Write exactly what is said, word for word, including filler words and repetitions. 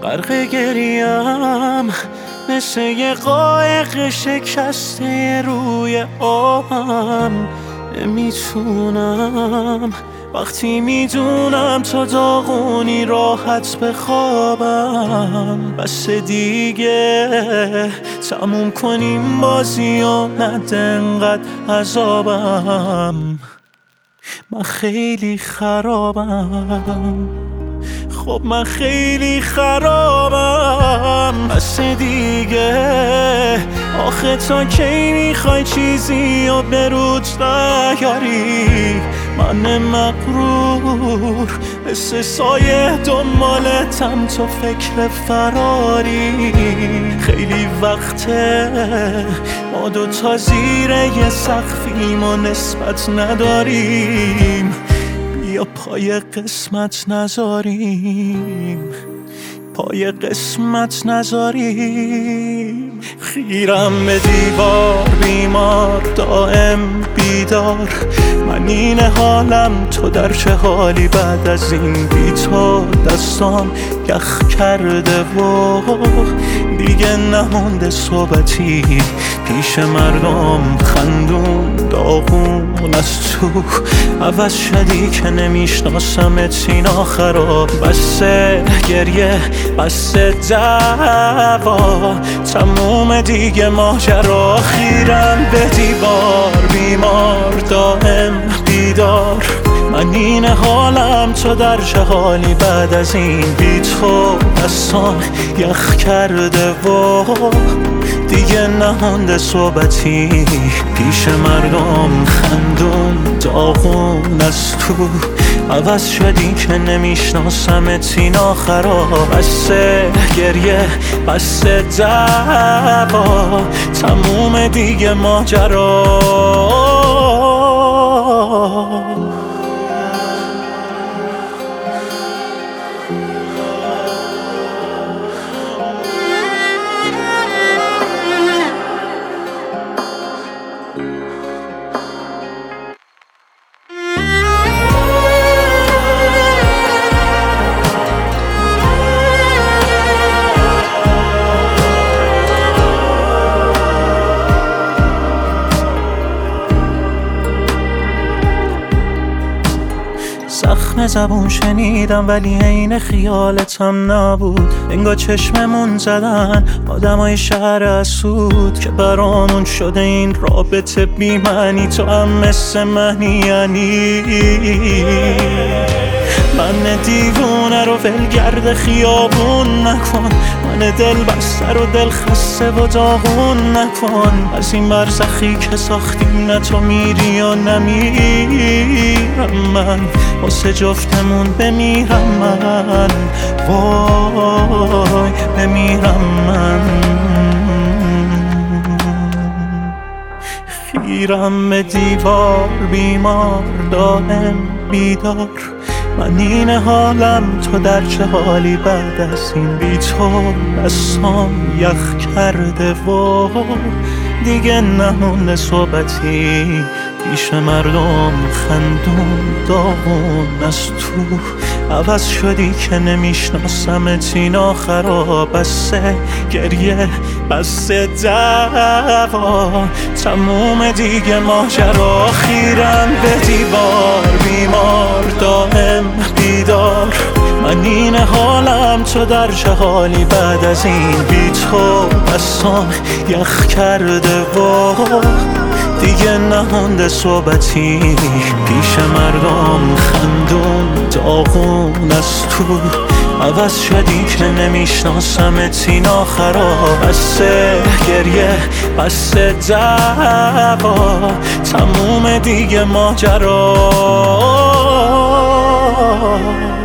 غرق گریم مثل یه قایق شکسته روی آبم. نمیتونم وقتی میدونم تا داغونی راحت بخوابم. بس دیگه تموم کنیم بازی و نده انقدر عذابم. من خیلی خرابم، خب من خیلی خرابم. بس دیگه آخه تا کی میخوای چیزی و به رود نیاری؟ من مغرور مثل سایه دنبالتم تو فکر فراری. خیلی وقته ما دوتا زیر یه سقفیم و نسبت نداریم. بیا پای قسمت نذاریم، پای قسمت نذاریم. خیرم به دیوار بیمار دائم بیدار. من این حالم تو در چه حالی بعد از این بی تو؟ دستام یخ کرده و دیگه نمونده صحبتی پیش مردم. خندون داغون از تو عوض شدی که نمیشناسمت این آخرا. بسه گریه بسه دعوا تموم دیگه ماجرا. خیرم به دیوار بیمار دائم بیدار. من این حالم تو در چه حالی بعد از این بی تو؟ دستان یخ کرده و دیگه نمونده صحبتی پیش مردم. خندون داغون از تو عوض شدی که نمیشناسمت این آخرا. بسه گریه بسه دعوا تموم دیگه ماجرا. زخم زبون شنیدم ولی عین خیالتم نبود. انگار چشممون زدن آدمای شهر اسود که برامون شده این رابطه بی معنی. تو هم مثل منی یعنی من دیوونه رو ولگرد خیابون نکن. من دل بسته رو دل خسته و داغون نکن. از این برزخی که ساختیم نه تو میری و نمیرم من. واسه جفتمون بمیرم من، وای بمیرم من. خیرم به دیوار بیمار دائم بیدار. من این حالم تو در چه حالی بعد از این بی تو؟ دستام یخ کرده و دیگه نمونده صحبتی پیش مردم. خندون داغون از تو عوض شدی که نمیشناسمت این آخرا. بسه گریه بسه دعوا تموم دیگه ماجرا. خیرم به دیوار بیمار دائم بیدار. من این حالم تو در چه حالی بعد از این بی تو؟ دستام یخ کرده و دیگه نمونده صحبتی پیش مردم. خندون داغون از تو عوض شدی که نمیشناسمت این آخرا. بسه گریه بسه دعوا تموم دیگه ماجرا.